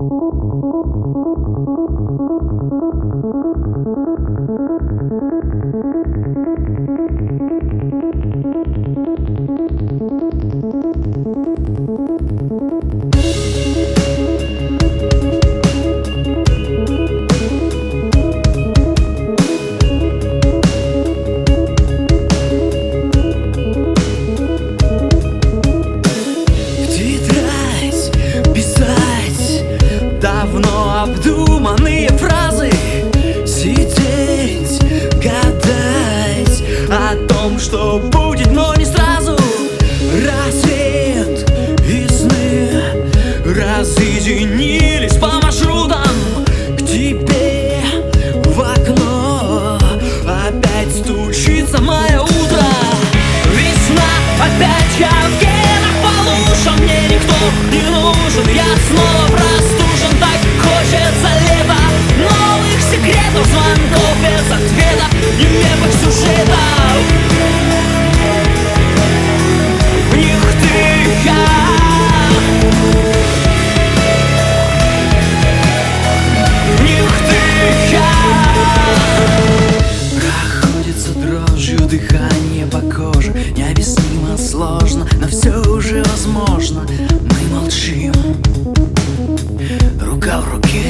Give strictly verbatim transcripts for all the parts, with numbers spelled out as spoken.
Давно обдуманные фразы, сидеть, гадать о том, что будет, но не сразу. Рассвет и сны разъединились по маршрутам к тебе в окно. Опять стучится мое утро. Весна, опять я в генах по лужам. Мне никто не нужен, я снова простужен. Так хочется лета, новых секретов, звонков без ответа, нелепых сюжетов. В них ты и я. В них ты и я. Проходится дрожью дыхание по коже. Необъяснимо сложно, но все уже возможно. Мы молчим, рука в руке.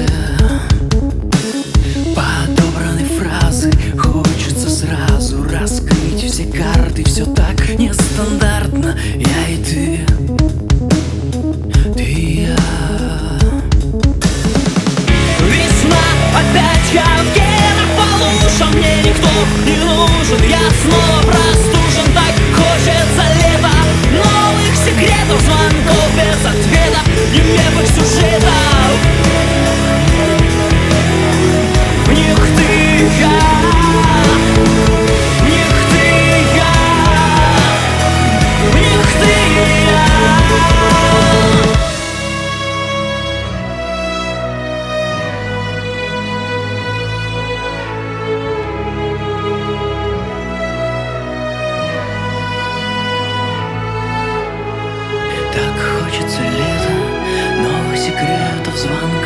Подобраны фразы, хочется сразу раскрыть все карты. Все так нестандартно, я и ты, ты и я. Весна, опять я в генах по лужам. Мне никто не нужен, я снова простужен. Так хочется лета, новых секретов, звонков без ответа, нелепых сюжетов. В них ты и я. В них ты и я. В них ты и я. Так хочется лета, новых секретов, звонков